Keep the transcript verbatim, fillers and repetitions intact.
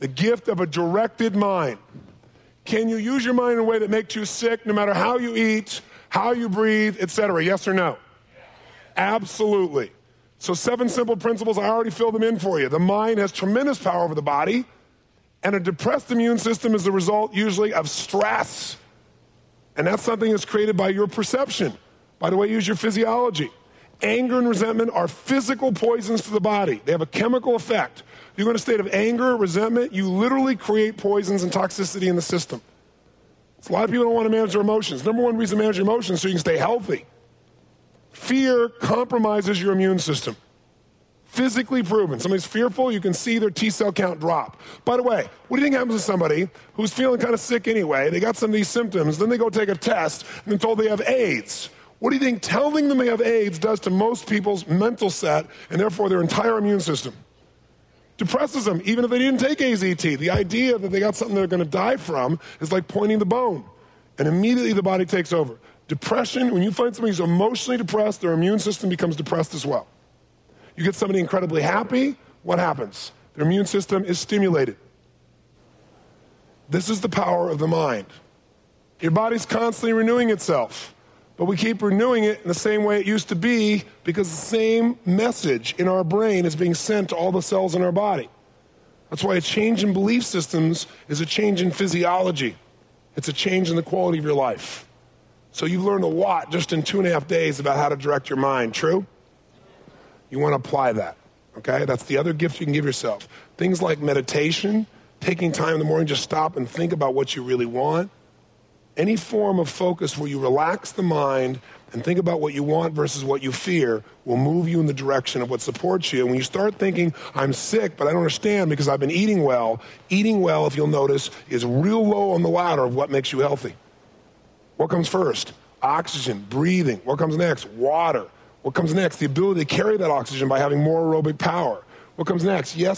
The gift of a directed mind. Can you use your mind in a way that makes you sick no matter how you eat, how you breathe, et cetera? Yes or no? Absolutely. So seven simple principles, I already filled them in for you. The mind has tremendous power over the body, and a depressed immune system is the result usually of stress. And that's something that's created by your perception, by the way you use your physiology. Anger and resentment are physical poisons to the body. They have a chemical effect. You go in a state of anger, resentment, you literally create poisons and toxicity in the system. So a lot of people don't want to manage their emotions. Number one reason to manage your emotions is so you can stay healthy. Fear compromises your immune system. Physically proven. Somebody's fearful, you can see their T-cell count drop. By the way, what do you think happens to somebody who's feeling kind of sick anyway? They got some of these symptoms, then they go take a test, and they're told they have AIDS. What do you think telling them they have AIDS does to most people's mental set, and therefore their entire immune system? Depresses them, even if they didn't take A Z T. The idea that they got something they're going to die from is like pointing the bone, and immediately the body takes over. Depression, when you find somebody who's emotionally depressed, their immune system becomes depressed as well. You get somebody incredibly happy, what happens? Their immune system is stimulated. This is the power of the mind. Your body's constantly renewing itself, but we keep renewing it in the same way it used to be because the same message in our brain is being sent to all the cells in our body. That's why a change in belief systems is a change in physiology. It's a change in the quality of your life. So you've learned a lot just in two and a half days about how to direct your mind, true? You want to apply that, okay? That's the other gift you can give yourself. Things like meditation, taking time in the morning, just stop and think about what you really want. Any form of focus where you relax the mind and think about what you want versus what you fear will move you in the direction of what supports you. And when you start thinking, I'm sick, but I don't understand because I've been eating well, eating well, if you'll notice, is real low on the ladder of what makes you healthy. What comes first? Oxygen, breathing. What comes next? Water. What comes next? The ability to carry that oxygen by having more aerobic power. What comes next? Yes,